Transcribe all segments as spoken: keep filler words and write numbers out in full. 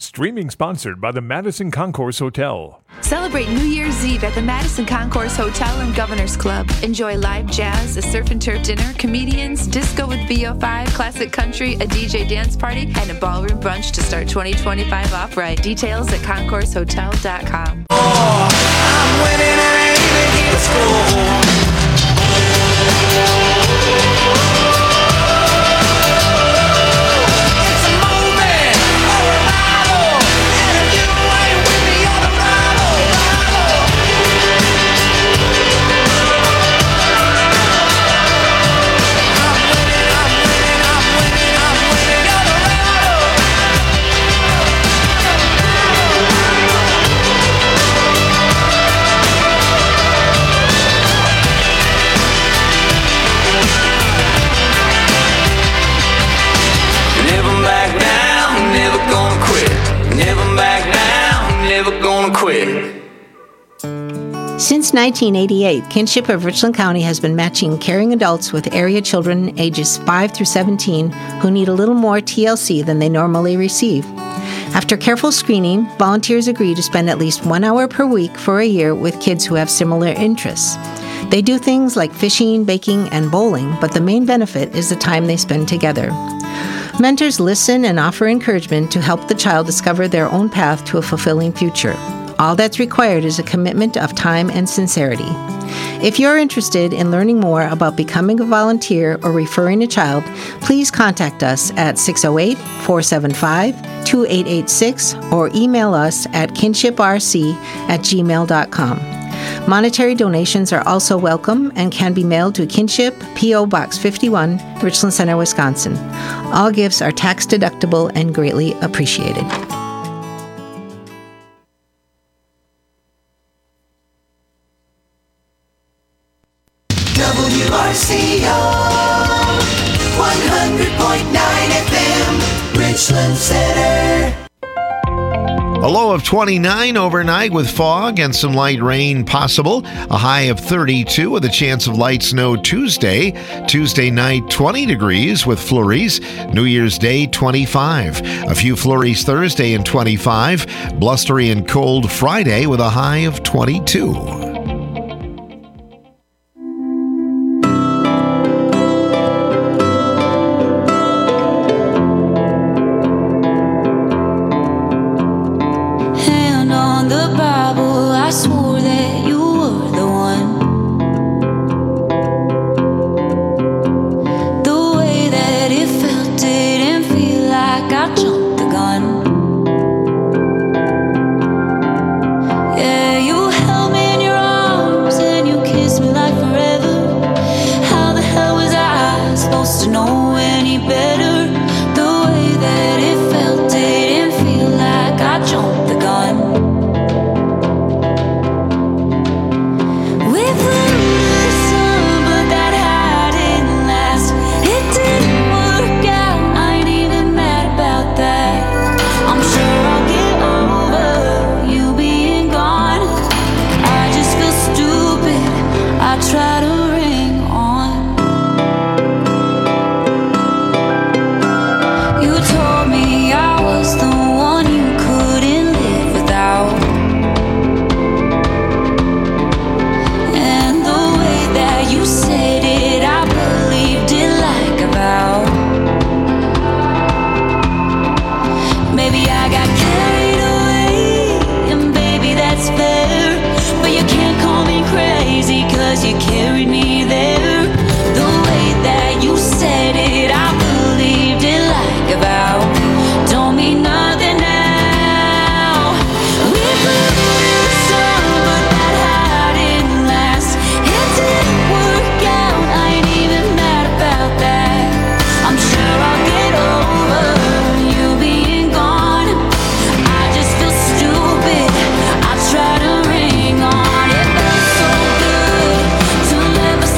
Streaming sponsored by the Madison Concourse Hotel. Celebrate New Year's Eve at the Madison Concourse Hotel and Governor's Club. Enjoy live jazz, a surf and turf dinner, comedians, disco with V O five, classic country, a D J dance party, and a ballroom brunch to start twenty twenty-five off right. Details at concourse hotel dot com. Oh, I'm winning and I ain't even get a score. Since nineteen eighty-eight, Kinship of Richland County has been matching caring adults with area children ages five through seventeen who need a little more T L C than they normally receive. After careful screening, volunteers agree to spend at least one hour per week for a year with kids who have similar interests. They do things like fishing, baking, and bowling, but the main benefit is the time they spend together. Mentors listen and offer encouragement to help the child discover their own path to a fulfilling future. All that's required is a commitment of time and sincerity. If you're interested in learning more about becoming a volunteer or referring a child, please contact us at six oh eight, four seven five, two eight eight six or email us at kinship r c at gmail dot com. Monetary donations are also welcome and can be mailed to Kinship, P O Box fifty-one, Richland Center, Wisconsin. All gifts are tax deductible and greatly appreciated. W R C O one hundred point nine F M, Richland Center. A low of twenty-nine overnight with fog and some light rain possible. A high of thirty-two with a chance of light snow Tuesday. Tuesday night, twenty degrees with flurries. New Year's Day, twenty-five. A few flurries Thursday and twenty-five. Blustery and cold Friday with a high of twenty-two. Never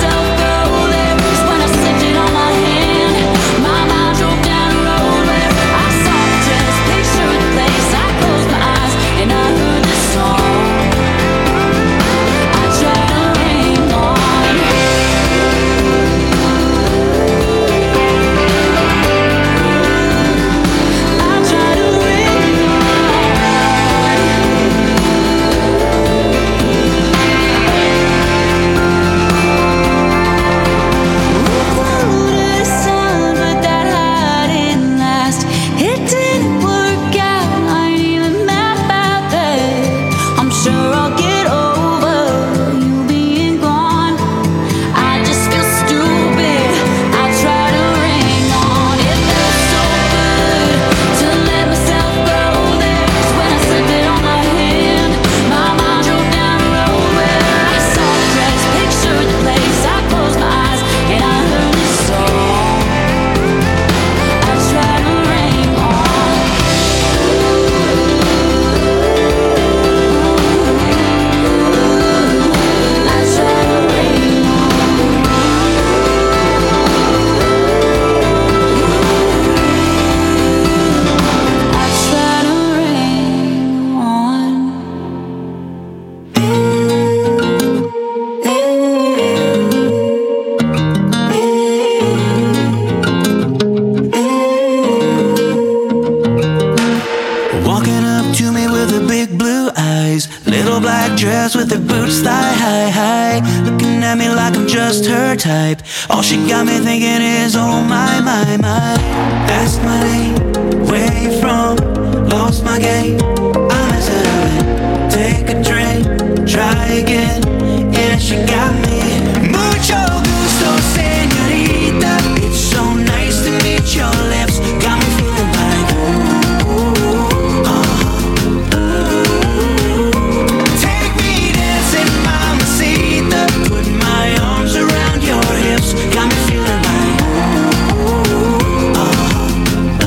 black dress with her boots thigh high, high, looking at me like I'm just her type. All she got me thinking is, oh my, my, my. Ask my name, where you from? Lost my game, I'm hesitant. Take a drink, try again. Yeah, she got me. Mucho gusto, señorita. It's so nice to meet your lips. Got me feeling like ooh, ooh, uh-huh, ooh. Take me dancing, mamacita. Put my arms around your hips. Got me feeling like ooh, uh-huh,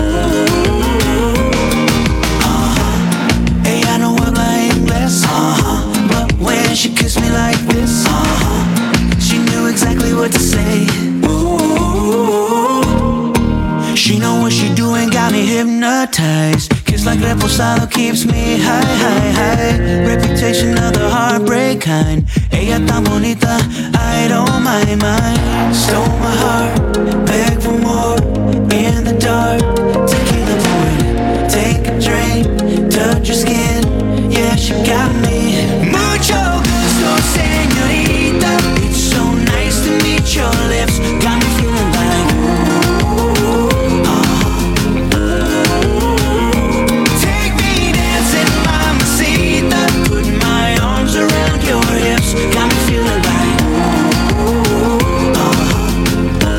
ooh, uh-huh. Ella no habla inglés, uh-huh, but when she kissed me like this, uh-huh, she knew exactly what to say. Ooh, she know what she doing, got me hypnotized. Kiss like reposado keeps me high, high, high. Reputation of the heartbreak kind. Ella tan bonita, I don't mind, mind. Stole my heart, beg for more. In the dark, tequila pouring. Take a drink, touch your skin. Yeah, she got me. Mucho gusto, señorita. It's so nice to meet your lips. Got me feeling like ooh, uh-huh, ooh. Take me dancing, mamacita. Put my arms around your hips. Got me feeling like ooh, uh-huh,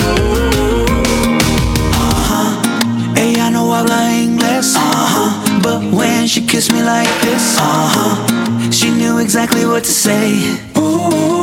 uh-huh. Ella no habla inglés, uh-huh, but when she kissed me like this, uh-huh, she knew exactly what to say. Ooh.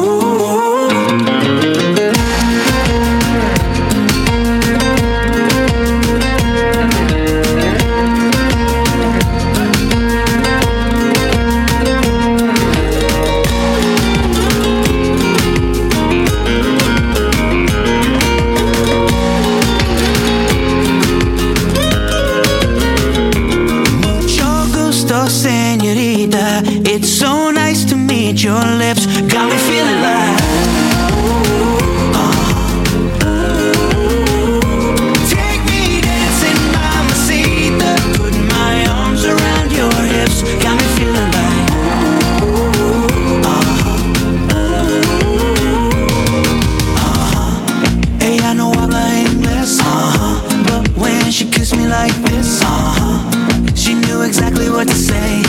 Señorita, it's so nice to meet your lips. Got me feeling like ooh, uh-huh, ooh. Take me dancing, mamacita. Put my arms around your hips. Got me feeling like ooh, uh-huh, uh-huh. Ella no habla inglés, uh-huh, but when she kissed me like this, uh-huh, she knew exactly what to say.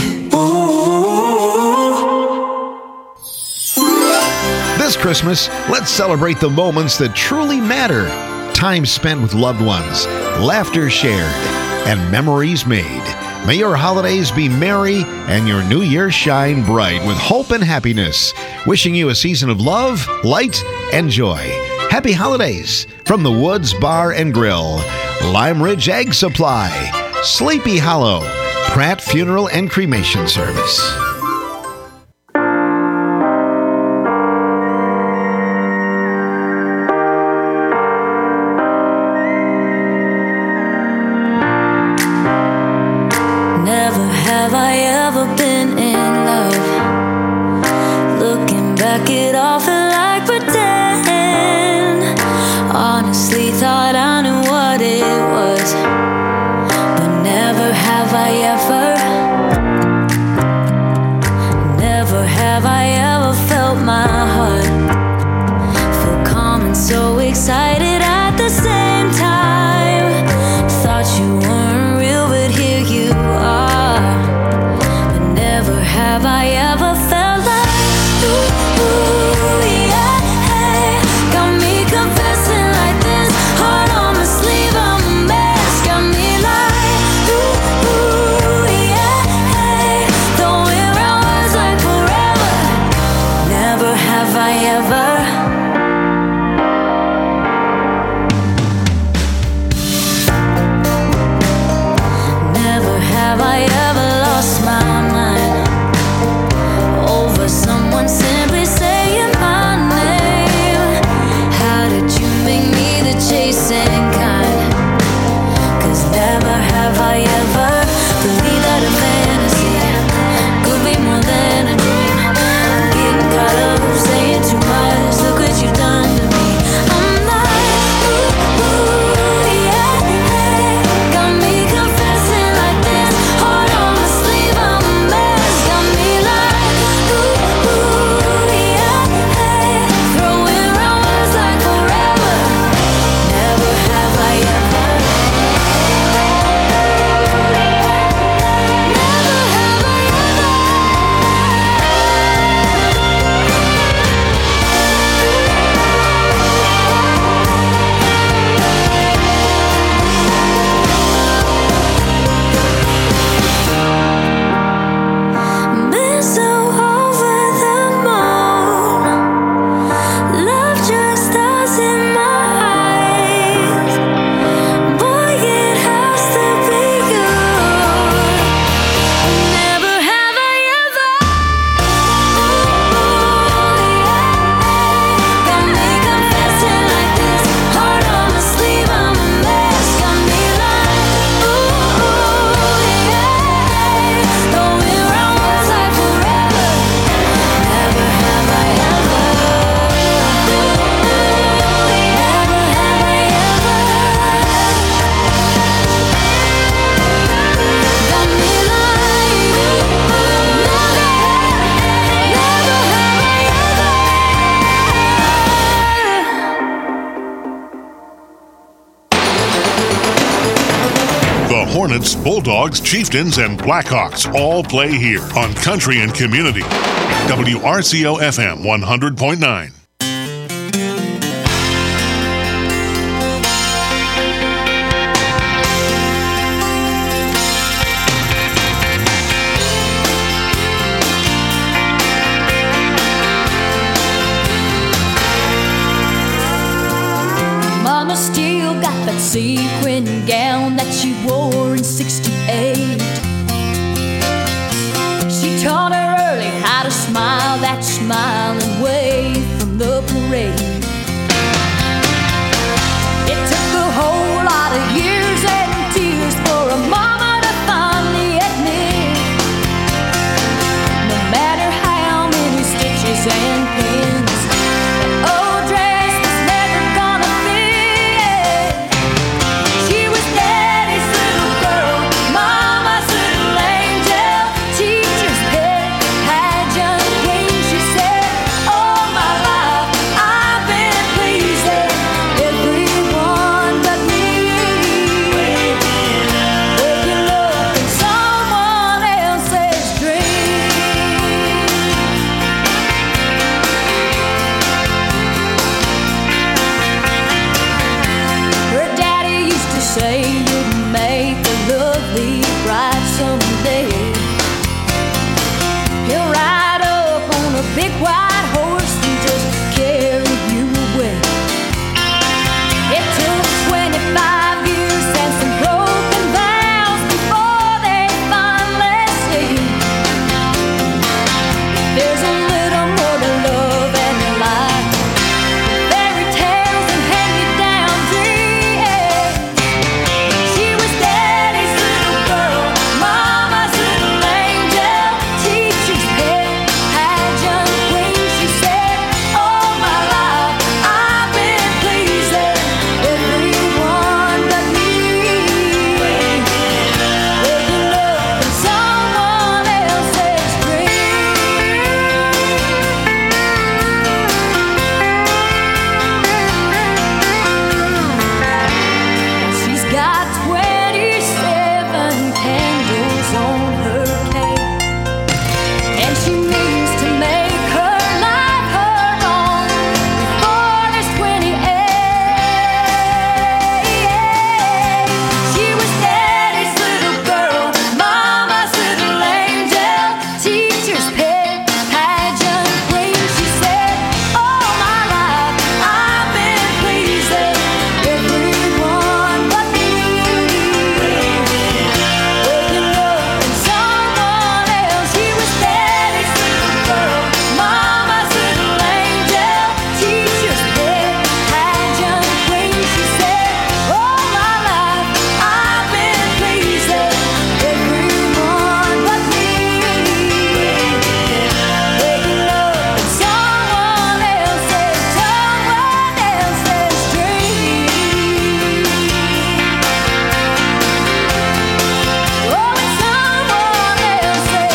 This Christmas, let's celebrate the moments that truly matter. Time spent with loved ones, laughter shared, and memories made. May your holidays be merry and your new year shine bright with hope and happiness. Wishing you a season of love, light, and joy. Happy holidays from the Woods Bar and Grill, Lime Ridge Egg Supply, Sleepy Hollow, Pratt Funeral and Cremation Service. Never have I ever been in love. Looking back, it all felt like pretend. Honestly, thought I knew what it was, but never have I ever. Never have I ever felt my heart feel calm and so excited at the same time. Thought you weren't real, but here you are. But never have I ever felt like ooh, ooh, Bulldogs, Chieftains, and Blackhawks all play here on Country and Community. W R C O F M one hundred point nine. Mama still got that sequin gown that she wore in sixty-eight. She taught her early how to smile that smile and wave from the parade. It took a whole lot of years and tears for a mama to finally admit, no matter how many stitches and pins, that old dress was never gonna fit. She was daddy's little girl, mama's little angel, teacher's pet, pageant queen. She said, all my life I've been pleasing everyone but me. Waking up in someone else's dream. Her daddy used to say you'd make a lovely bride someday. He'll ride up on a big white horse and just carry you away. It took twenty-five years and some broken vows before they finally say there's a little more to love and life. Fairy tales and hand-me-down dreams. She was daddy's little girl, mama's little angel, teacher's pet, pageant queen. She said, all my life I've been pleasing everyone but me. Waking up in someone else's dream. She's got twenty-seven candles on her cake, and she means to make her life her own before there's twenty-eight. She was daddy's little girl, mama's little angel, teacher's pet, pageant queen. She said, all my life I've been pleasing everyone but me. Waking up in someone else. She was daddy's little girl, mama's little angel, teacher's pet, pageant queen. She said, all my life I've been pleasing everyone but me. Waking up in someone else's, someone else's dream. Oh, it's someone else's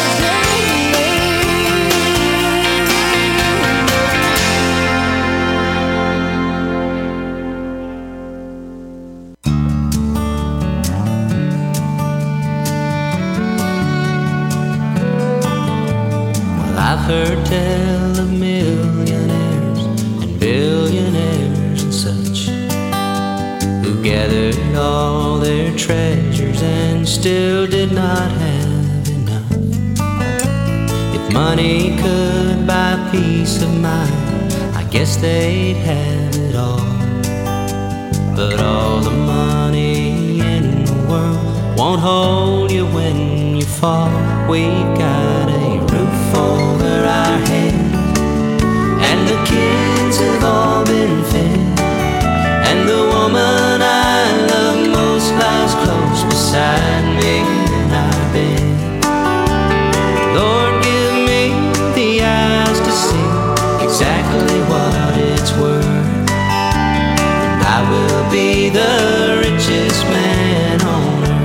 Well, I've heard tell of millionaires and billionaires and such who gathered all their treasures and still did not have enough. If money could buy peace of mind, I guess they'd have it all. But all the money in the world won't hold you when you fall. We've got a roof over our heads, and the kids have all been fed, and the woman I love most lies close beside me in our bed. Lord, give me the eyes to see exactly what it's worth, and I will be the richest man on earth.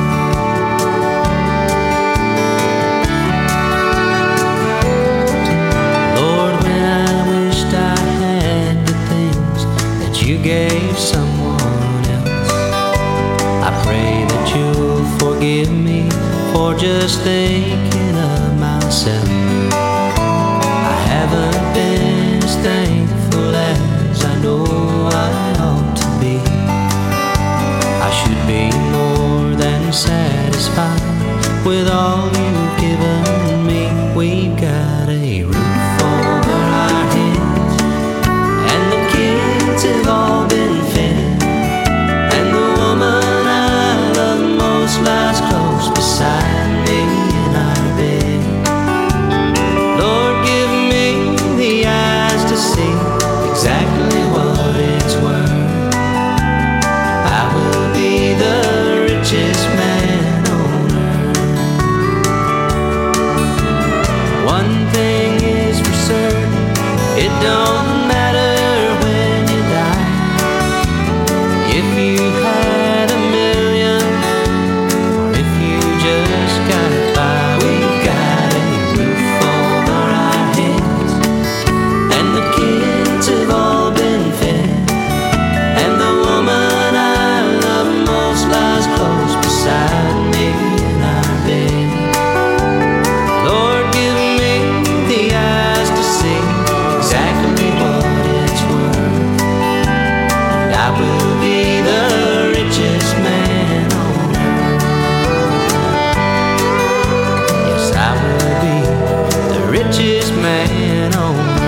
Lord, when I wished I had the things that you gave someone else, I pray that you'll forgive just thinking of myself. I haven't been as thankful as I know I ought to be. I should be more than satisfied with all you've given me. We've got a roof over our heads, and the kids have all been fed, and the woman I love most lies close beside me in our bed. Lord, give me the eyes to see exactly what it's worth. I will be the richest man on earth. One thing is for certain, it don't matter when you die. If you had a million, or if you just got by, we've got a roof over our heads, and the kids have all been fed, and the woman I love most lies close beside me in our bed. Lord, give me the eyes to see exactly what it's worth, and I will be the richest man on earth. Yes, I will be the richest man on earth.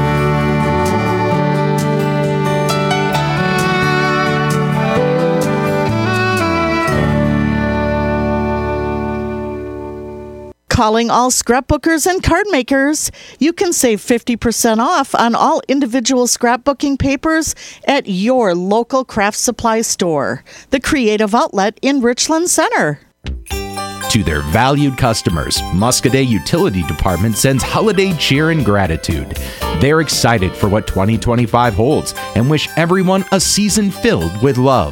Calling all scrapbookers and card makers. You can save fifty percent off on all individual scrapbooking papers at your local craft supply store, the Creative Outlet in Richland Center. To their valued customers, Muscadet Utility Department sends holiday cheer and gratitude. They're excited for what twenty twenty-five holds and wish everyone a season filled with love.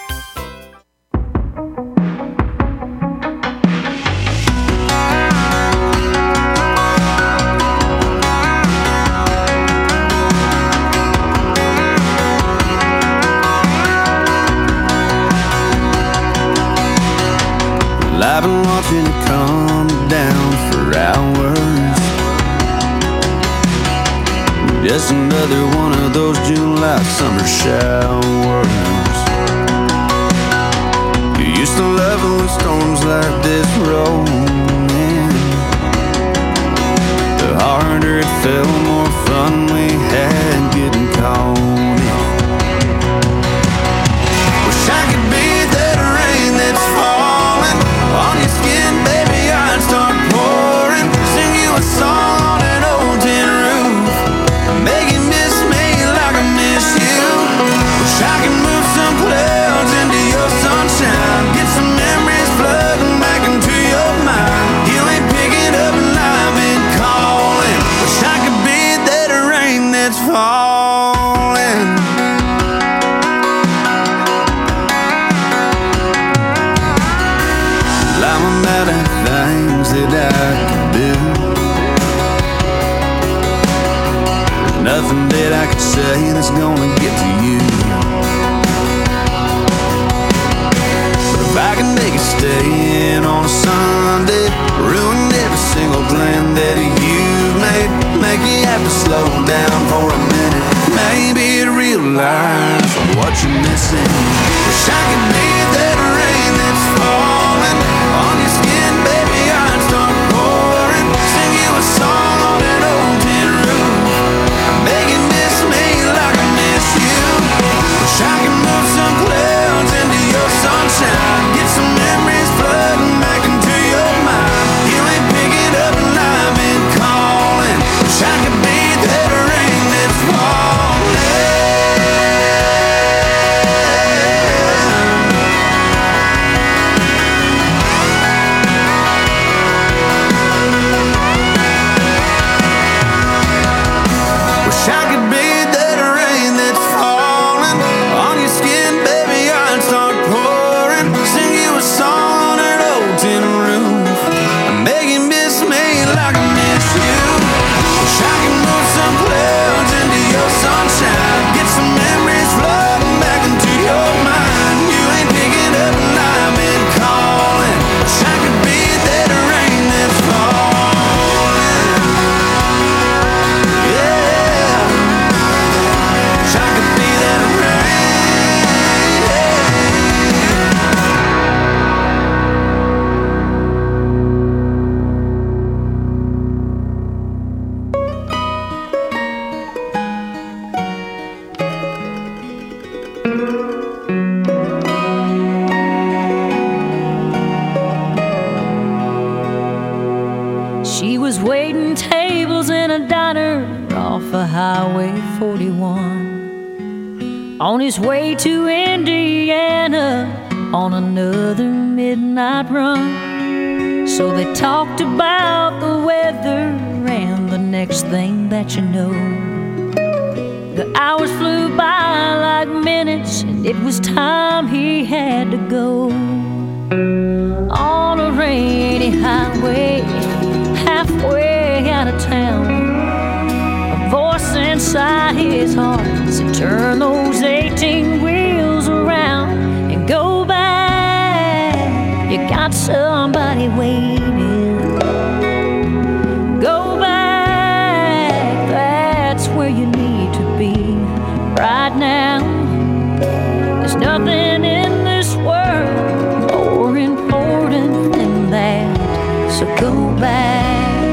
I've been watching it come down for hours. Just another one of those July summer showers. You used to love it when storms like this rolled in. The harder it fell, the more fun we had getting caught in. Wish I could be that rain that's falling on your skin, baby, I'd start pouring. Sing you a song on an old tin roof, make you miss me like I miss you. Wish I could move some clouds into your sunshine, get some memories flooding back into your mind. You ain't picking up and I've been calling. Wish I could be that rain that's falling. I'm out of things that I can do. There's nothing that I can say that's gonna get to you. But if I can make it stay in on a Sunday, ruin every single plan that you've made, make you have to slow down for a minute, maybe realize what you're missing. Wish I could be that rain that's falling on your skin, baby, I'd start pouring. Sing you a song on an old tin roof, make you miss me like I miss you. Wish I could move some clouds into your sunshine, get some memories flooding back into your mind. You ain't picking up and I've been calling. Wish I could be that rain that's falling. was waiting tables in a diner off of Highway forty-one, on his way to Indiana on another midnight run. So they talked about the weather and the next thing that you know, the hours flew by like minutes, and it was time he had to go. On a rainy highway, halfway out of town, a voice inside his heart said, turn those eighteen wheels around and go back. You got somebody waiting. Go back, that's where you need to be right now. There's nothing in this world more important than that, so go back.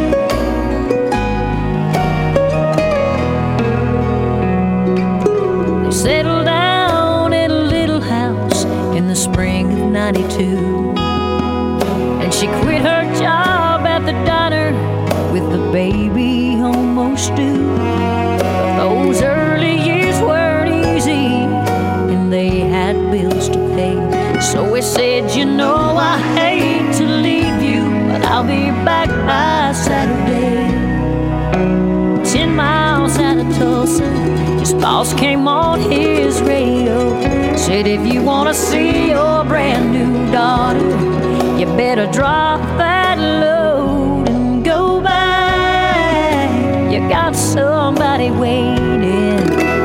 They settled down in a little house in the spring of ninety-two, and she quit her job at the diner with the baby almost due. But those early years weren't easy, and they had bills to pay. So he said, you know, I hate to leave you, but I'll be back by Saturday. Ten miles out of Tulsa, his boss came on his radio, said, if you want to see your brand new daughter, you better drop that load and go back. You got somebody waiting.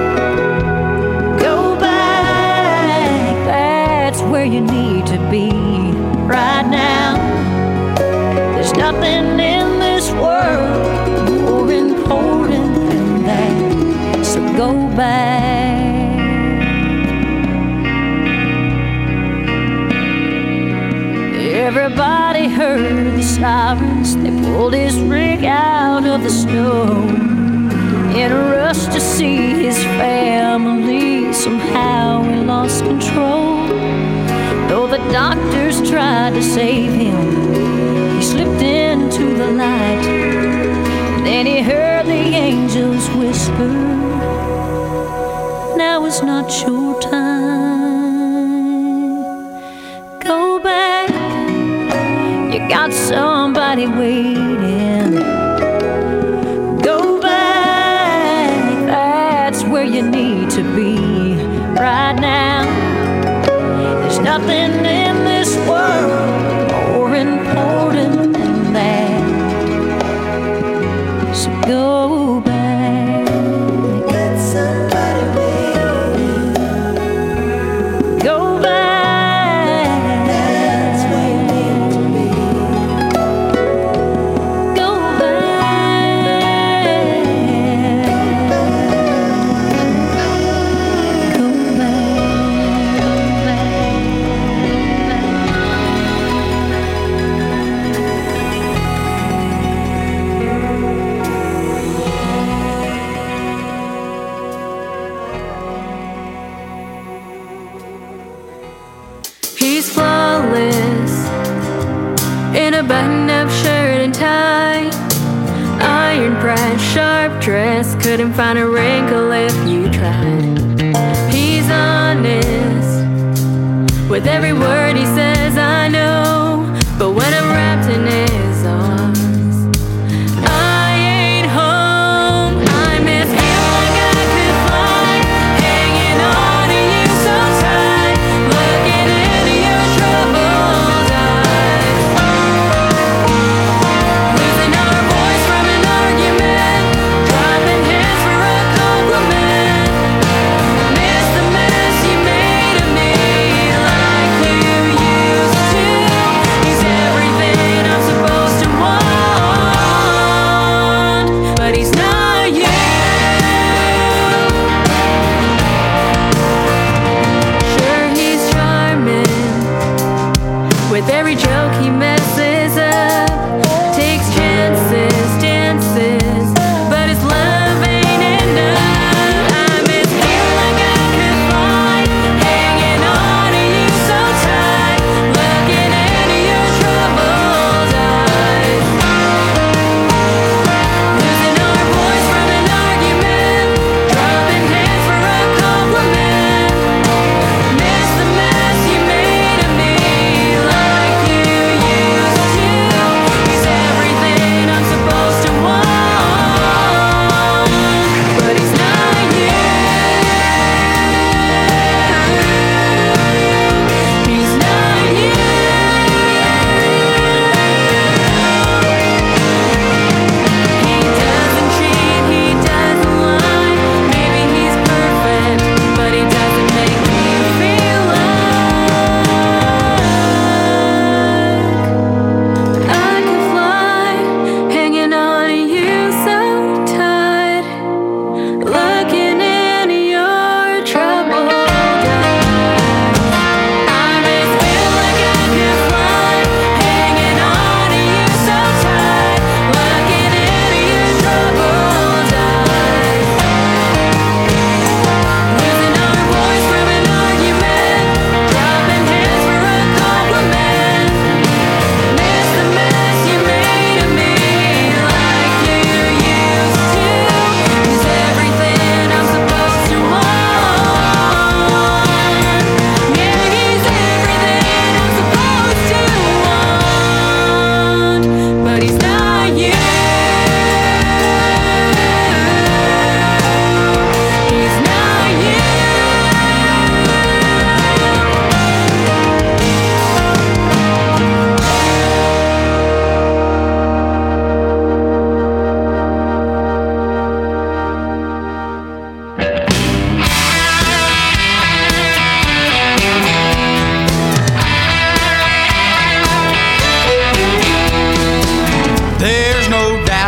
Go back, that's where you need to be right now. There's nothing in this world more important than that, so go back. Everybody heard the sirens. They pulled his rig out of the snow in a rush to see his family. Somehow he lost control. Though the doctors tried to save him, he slipped into the light. Then he heard the angels whisper, now is not your time. Go back, you got somebody waiting. Go back, that's where you need to be right now. There's nothing in this world more important than that, so go back. Got somebody waiting. Go back, that's where you need to be. Go back, go He's flawless in a button-up shirt and tie, iron pride, sharp dress, couldn't find a wrinkle if you tried. He's honest with every word he says, I know, but when I'm wrapped in his arms, I ain't home. I miss you like I could fly, hanging on to you so tight, looking into your troubled eyes, losing our voice from an argument, dropping hints for a compliment. Miss the mess you made of me, like you used to.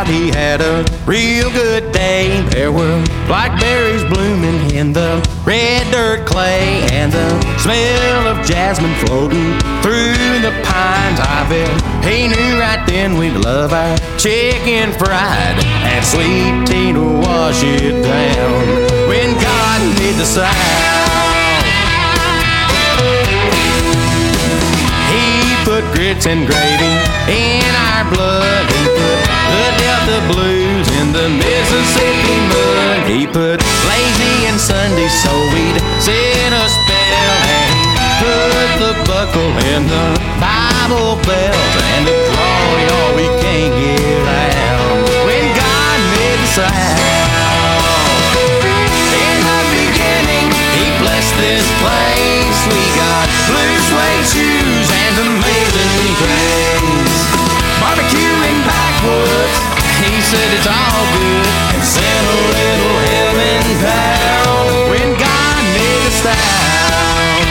out, he had a real good day. There were blackberries blooming in the red dirt clay, and the smell of jasmine floating through the pines. I bet he knew right then we'd love our chicken fried, and sweet tea to wash it down when God made the South. He put grits and gravy in our blood, and put the Delta blues in the Mississippi mud. He put lazy and Sunday so we'd sit a spell, and he put the buckle in the Bible belt, and the draw, y'all, we can't get out when God made the South. In the beginning, he blessed this place. We got blue suede shoes and amazing grace. Barbecuing backwoods, he said it's all good, and sent a little heaven down when God made the South.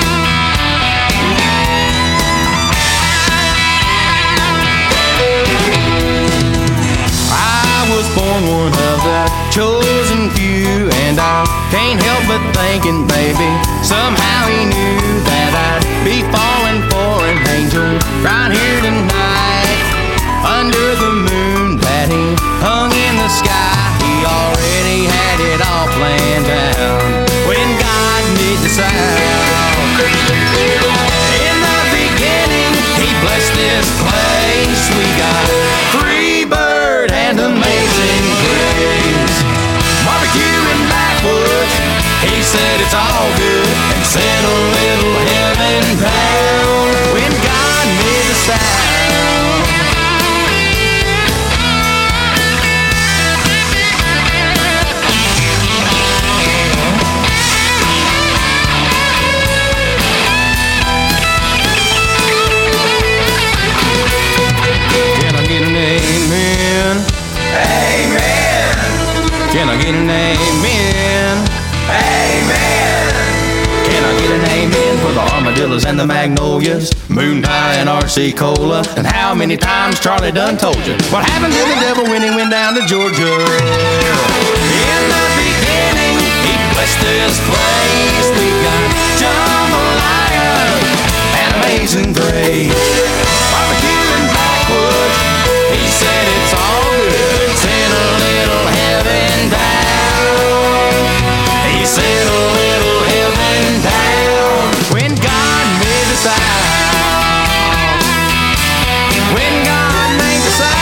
I was born one of the chosen few, and I can't help but thinking, baby, somehow he knew that I'd be falling for an angel right here tonight. Under the moon that he hung in the sky, he already had it all planned out when God made the South. In the beginning, he blessed this place. We got free bird and amazing grace. Barbecue in backwoods, he said it's all good, and sent a little heaven down when God made the South. Can I get an amen? Amen! Can I get an amen for the armadillos and the magnolias, moon pie and R C Cola? And how many times Charlie done told you what happened to the devil when he went down to Georgia? In the beginning, he blessed this place. We got jambalaya and amazing grace. Barbecuing backwoods, he said it's all good, sent a little heaven down. He sent a little heaven down when God made the South. When God made the South.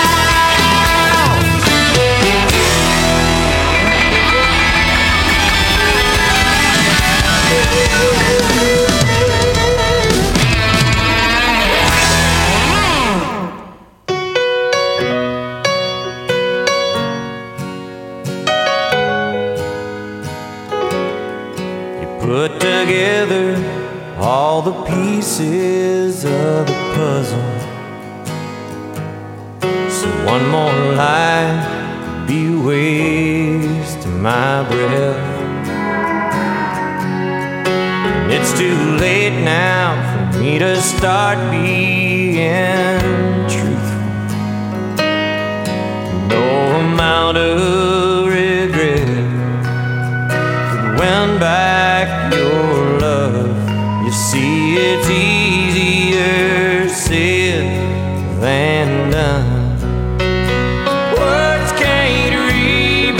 Put together all the pieces of the puzzle, so one more life be a waste of my breath. And it's too late now for me to start being truthful. No amount of regret could win back your love. You see, it's easier said than done. Words can't rebuild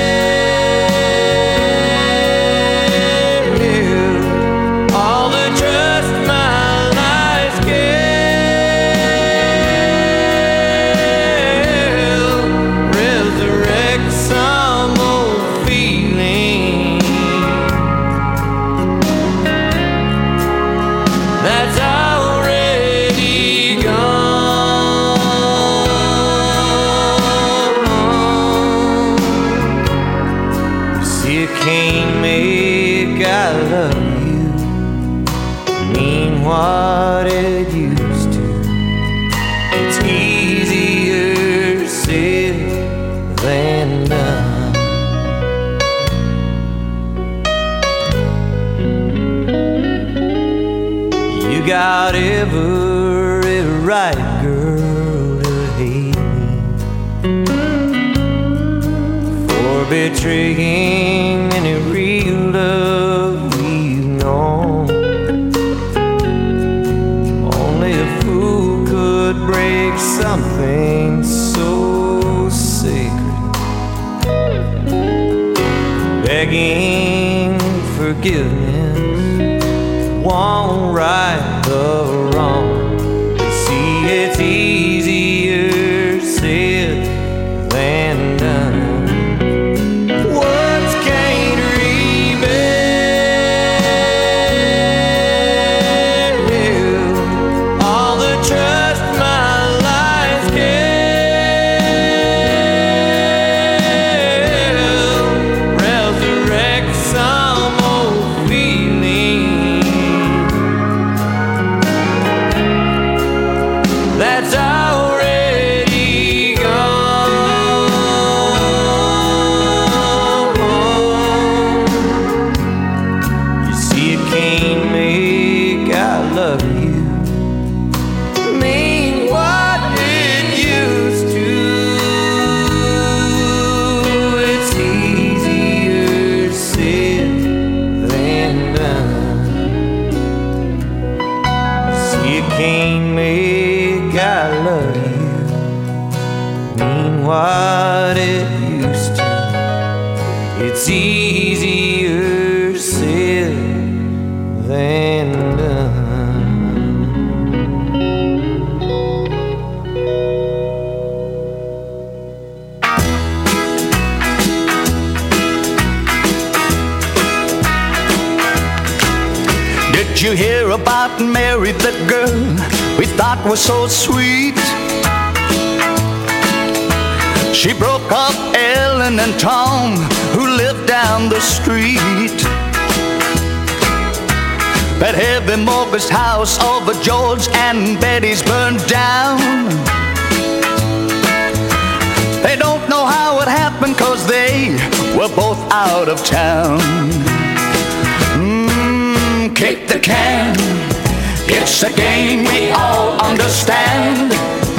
all the trust my lies can resurrect some old feeling that's already gone. You see, it can't make I love you mean what it used to. It's easier said than done. You got every right, girl, to hate me. betraying any real love we've known. Only a fool could break something so sacred, begging forgiveness won't right the wrong. You see, it's easier said than done. Words can't rebuild all the trust my life can resurrect some old feeling that's already gone. You see, it can't make I love you mean what it used to. It's easier said than done. See, it can't make I love you mean what it used to. It's easier said than done. Did you hear about Mary, the girl we thought was so sweet? She broke up Ellen and Tom, who lived down the street. That heavy mortgage house over George and Betty's burned down. They don't know how it happened, 'cause they were both out of town. Mmm, kick the can. It's a game we all understand.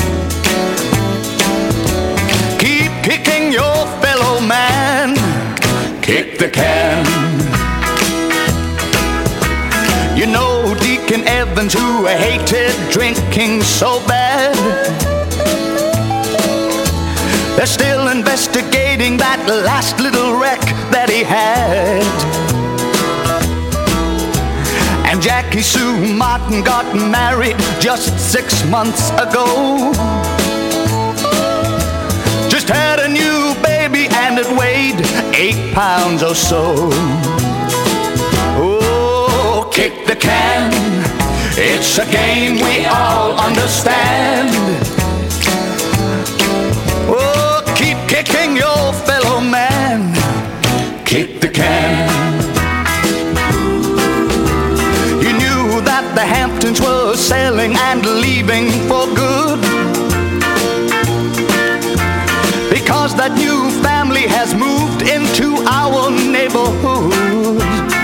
Keep kicking your fellow man. Kick the can. You know Deacon Evans, who hated drinking so bad, they're still investigating that last little wreck that he had. And Jackie Sue Martin got married just six months ago. Just had a new baby and it weighed eight pounds or so. Oh, kick the can. It's a game we all understand. Oh, keep kicking your fellow man. Kick the can. You knew that the Hamptons were selling and leaving for good, because that new family has moved into our neighborhood.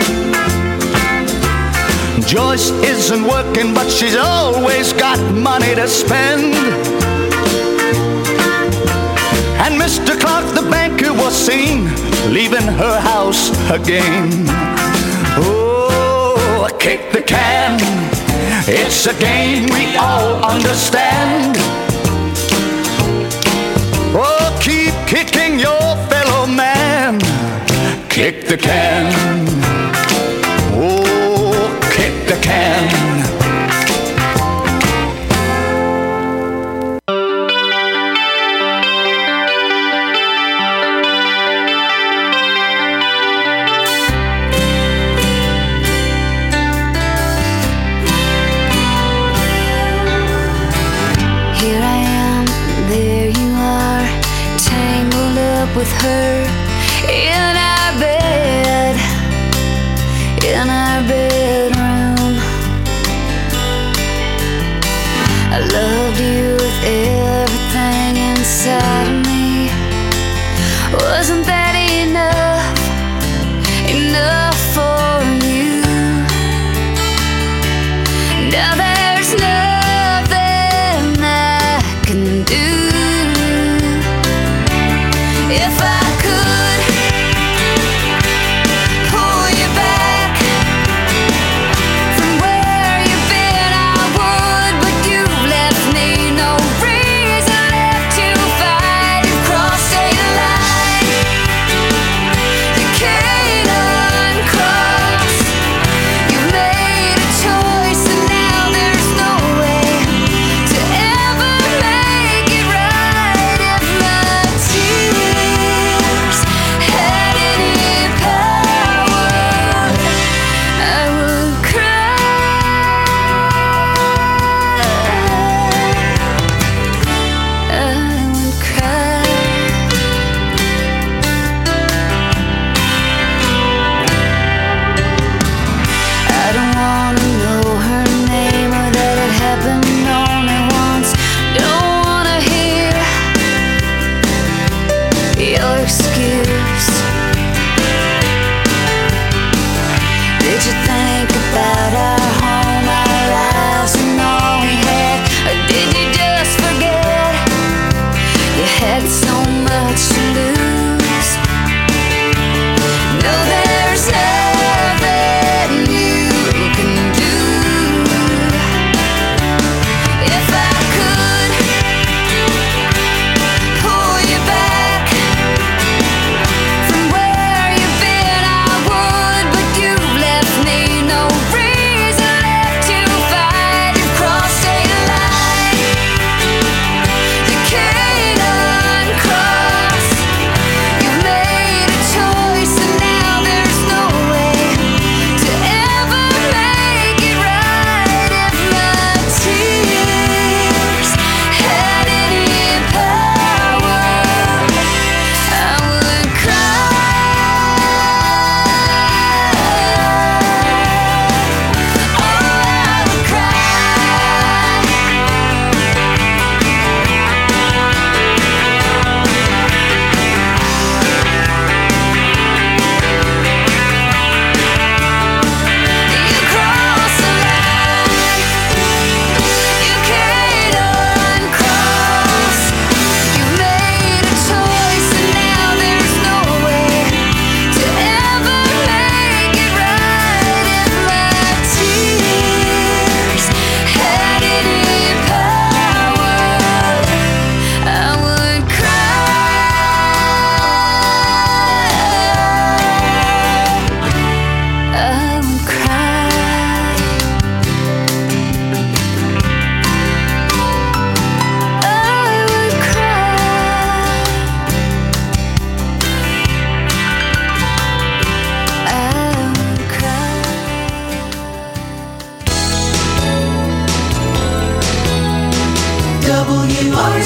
Joyce isn't working, but she's always got money to spend. And Mister Clark, the banker, was seen leaving her house again. Oh, kick the can. It's a game we all understand. Oh, keep kicking your fellow man. Kick the can. Oh, kick the can. Here I am, there you are, tangled up with her in our bed, in our bedroom. I loved you with everything inside of me. Wasn't that enough, enough for you? Now there's nothing I can do. If I could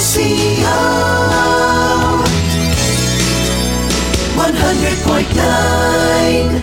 C O one hundred point nine.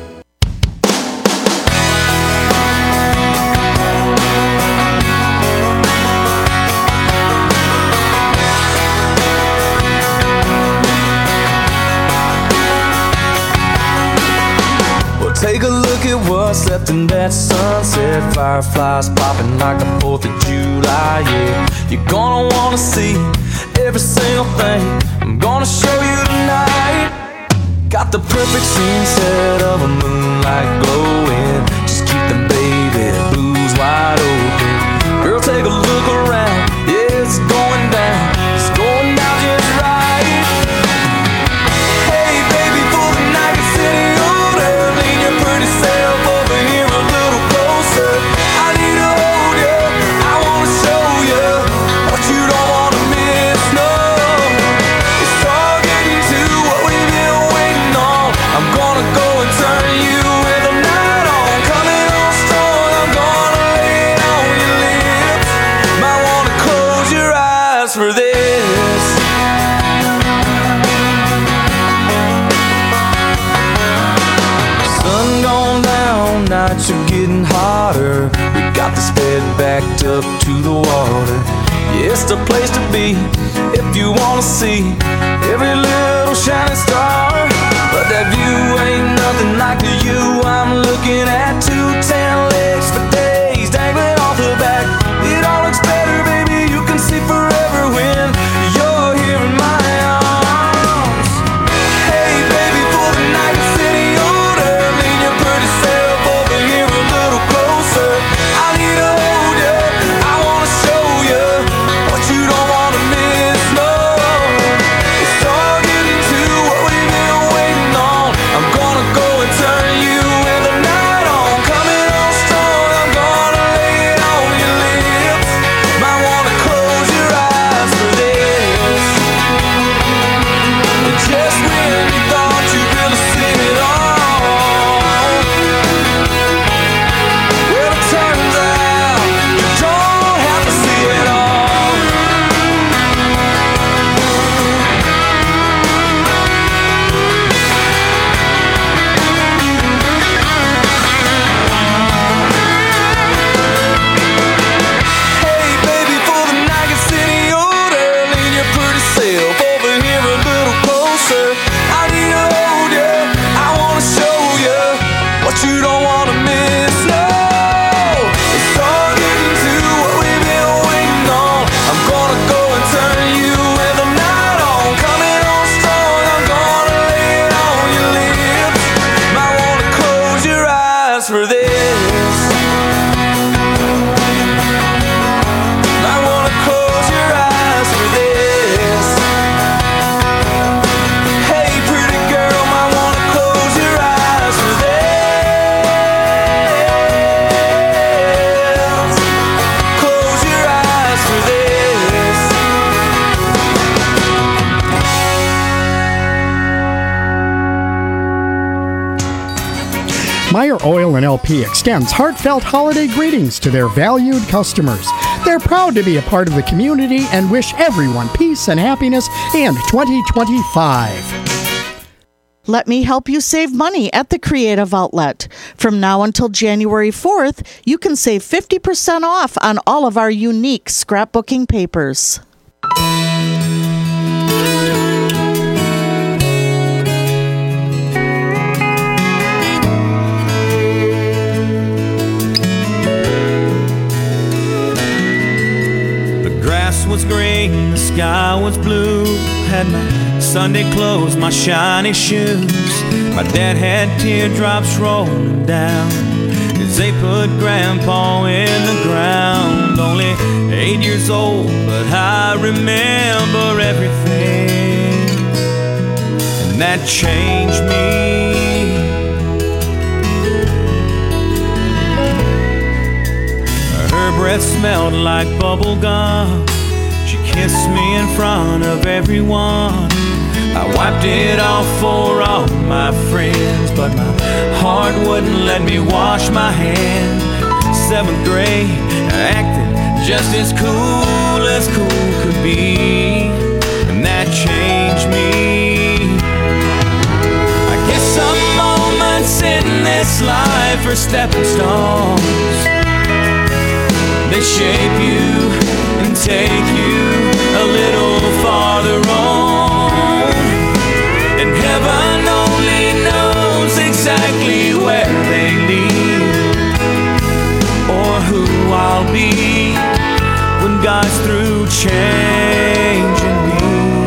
Take a look at what's left in that sunset. Fireflies popping like the fourth of July, yeah. You're gonna wanna see every single thing I'm gonna show you tonight. Got the perfect scene set of a moonlight glowing. Just keep them baby blues wide open. Girl, take a look around. Yeah, it's going down. It's going down just right. Hey, baby, for the night, it's city order. Lean your pretty self over here a little closer. I need to hold you. I wanna show you what you don't wanna miss. No, it's all getting to what we've been waiting on. I'm gonna go and turn you with the night on. Coming on strong, I'm gonna lay it on your lips. Might wanna close your eyes for this. Sun gone down, nights are getting hotter. We got this bed backed up to the water. Yeah, it's the place to be if you wanna see every little shining star. But that view ain't nothing like the view I'm looking at. Two ten legs for days dangling off the back. It all looks better, baby. You can see forever when you're here in my arms. Hey, baby, for the night, it's city order. Lean your pretty self over here a little closer. I need to hold you. I wanna show you what you don't wanna miss. No, it's all getting to what we've been waiting on. I'm gonna go and turn you with the night on. Coming on strong, I'm gonna lay it on your lips. Might wanna close your eyes for this. And just when you thought you really seen it all, well, it turns out you don't have to see it all. Hey, baby, for the night, it's city order. Lean your pretty self over here a little closer. I need to hold you. I wanna show you what you don't wanna miss. No, it's all getting to what we've been waiting on. I'm gonna go and turn you with the night on. Coming on strong, I'm gonna lay it on your lips. Might wanna close your eyes for this. Might wanna close your eyes for this. Hey, pretty girl, might wanna close your eyes for this. Close your eyes for this. Meyer Oil and L P extends heartfelt holiday greetings to their valued customers. They're proud to be a part of the community and wish everyone peace and happiness in twenty twenty-five. Let me help you save money at the Creative Outlet. From now until January fourth, you can save fifty percent off on all of our unique scrapbooking papers. The grass was green, the sky was blue. Had my Sunday clothes, my shiny shoes. My dad had teardrops rolling down as they put Grandpa in the ground. Only eight years old, but I remember everything, and that changed me. Her breath smelled like bubble gum. She kissed me in front of everyone. I wiped it off for all my friends, but my heart wouldn't let me wash my hands. Seventh grade, I acted just as cool as cool could be, and that changed me. I guess some moments in this life are stepping stones. They shape you and take you a little farther on, and heaven only knows exactly where they lead, or who I'll be when God's through changing me.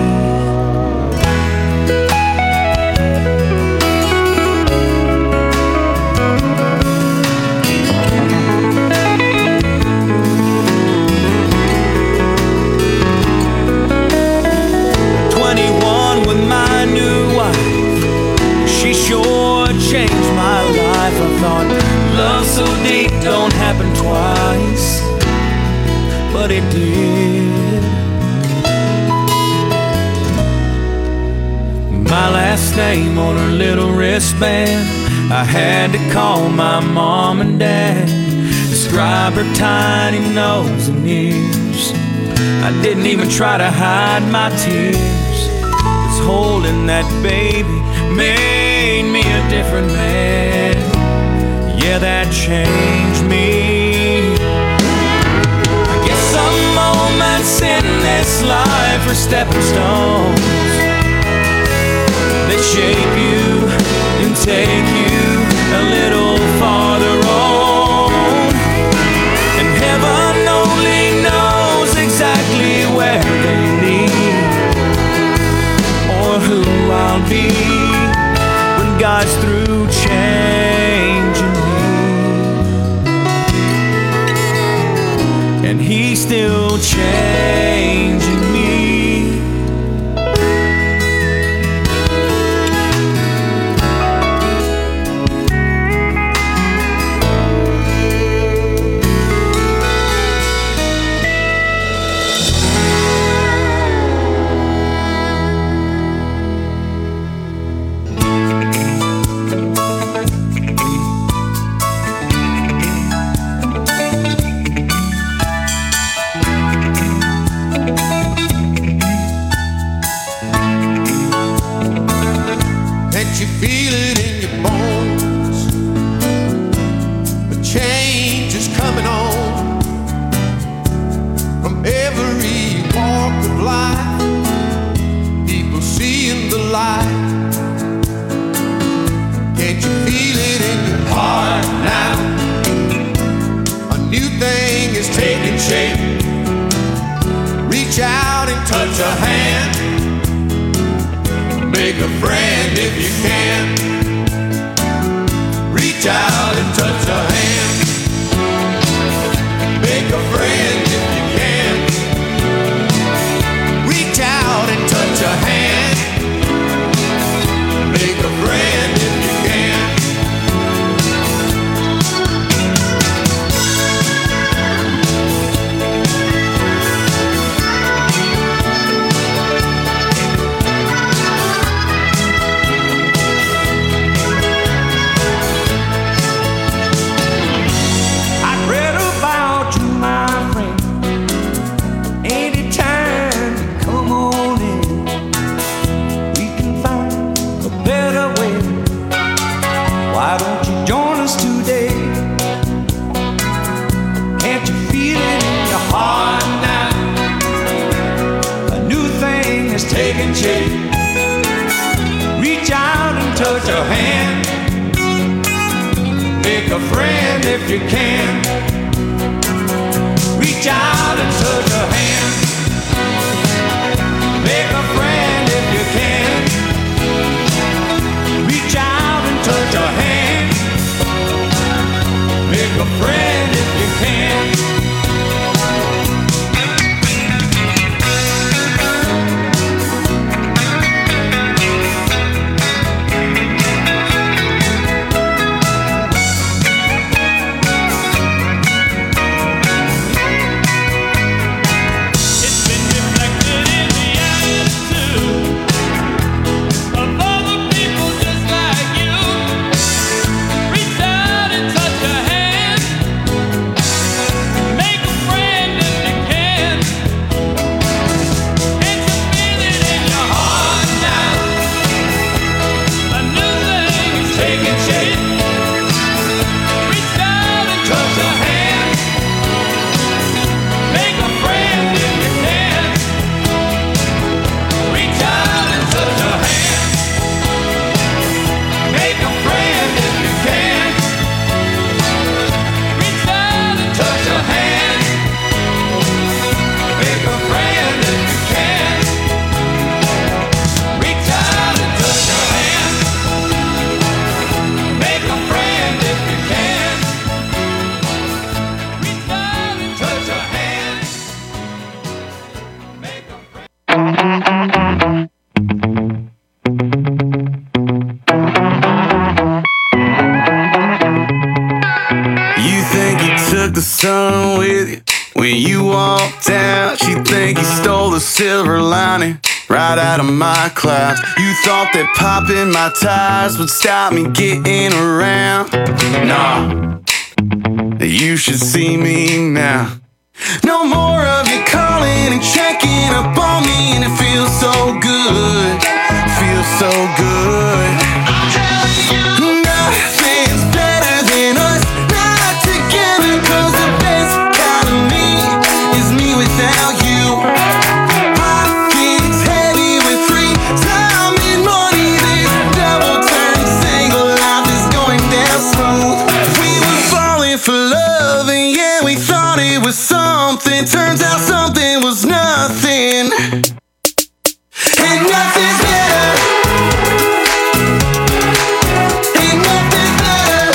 twenty-one with my new wife, she sure changed my life. I thought love so deep don't happen twice, but it did. My last name on her little wristband, I had to call my mom and dad, describe her tiny nose and ears. I didn't even try to hide my tears, 'cause holding that baby made me a different man. Yeah, that changed me. I guess some moments in this life are stepping stones. They shape you and take you a little farther on, and heaven only knows exactly where they lead, or who I'll be when God's through changing me. And He's still changing me. You think you took the sun with you when you walked out? You think you stole the silver lining right out of my clouds? You thought that popping my tires would stop me getting around? Nah, you should see me now. No more of you calling and checking up on me, and it feels so good, feels so good. Nothing's better than us not together, 'cause the best kind of me is me without you. Pockets heavy with free time and money, this double turn single life is going down smooth. We were falling for love, and yeah, we thought it was something. Turns out something was nothing, and nothing's better. Ain't nothing better.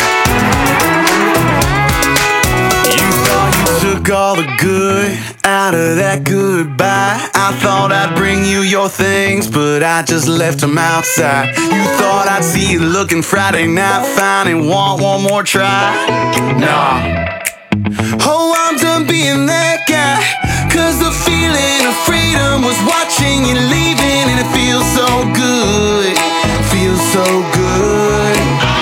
You thought you took all the good out of that goodbye. I thought I'd bring you your things, but I just left them outside. You thought I'd see you looking Friday night fine and want one more try. Nah. Oh, I'm done being that guy, 'cause the feeling of freedom was watching you leaving, and it feels so good, feels so good.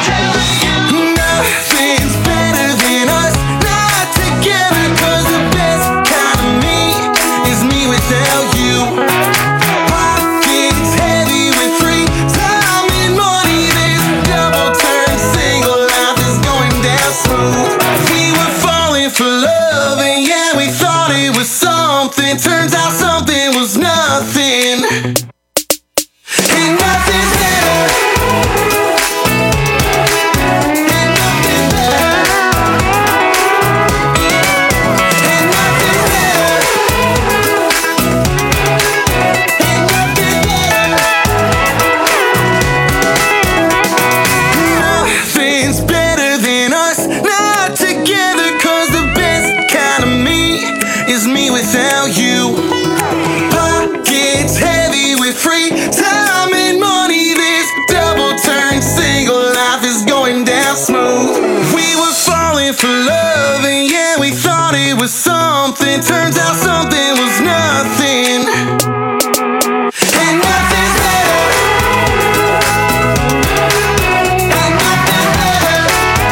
Nothing's better than us not together, 'cause the best kind of me is me without you. Pockets heavy with free time and money, this double turn single life is going down smooth. We were falling for love, and yeah, we thought it was something. Turns out something was nothing, and nothing's better. And nothing's better. And nothing's better. And nothing's better. Nothing's better than us not together, 'cause the best kind of me is me without you. Pockets heavy with free time and money, this double turn single life is going down smooth. We were falling for love, and yeah, we thought it was something. Turns out something was nothing, and nothing's better. And nothing's better.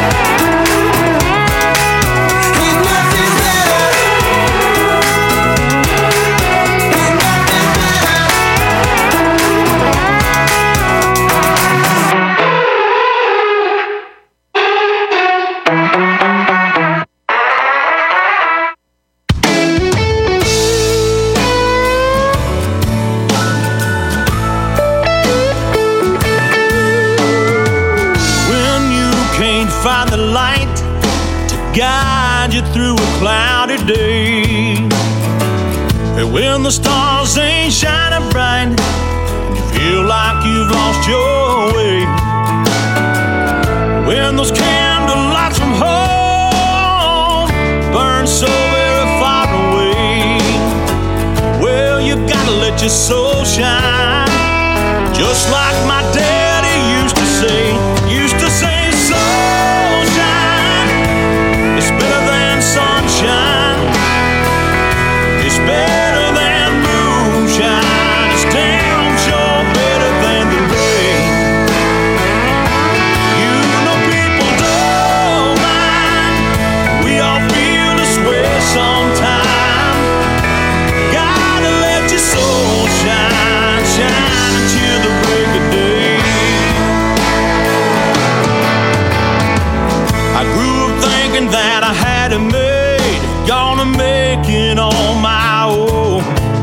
And nothing's better. And nothing's better. When you can't find the light to guide you through a cloudy day, and when the stars ain't shining bright and you feel like you've lost your way, when those candle lights from home burn so very far away, well, you gotta let your soul shine, just like my daddy used to say. Used to say, sunshine, it's better than sunshine, it's better than moonshine, it's damn sure better than the rain. You know people don't mind, we all feel this way sometime. Gotta let your soul shine, shine until the break of day. I grew up thinking that I had it made, gonna make it on my own.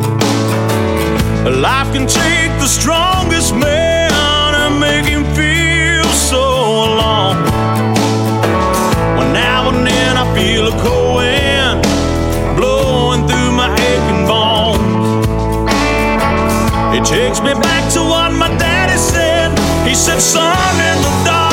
Life can take the strongest man and make him feel so alone. Well, now and then I feel a cold wind blowing through my aching bones. It takes me back to what my daddy said. He said, son, in the dark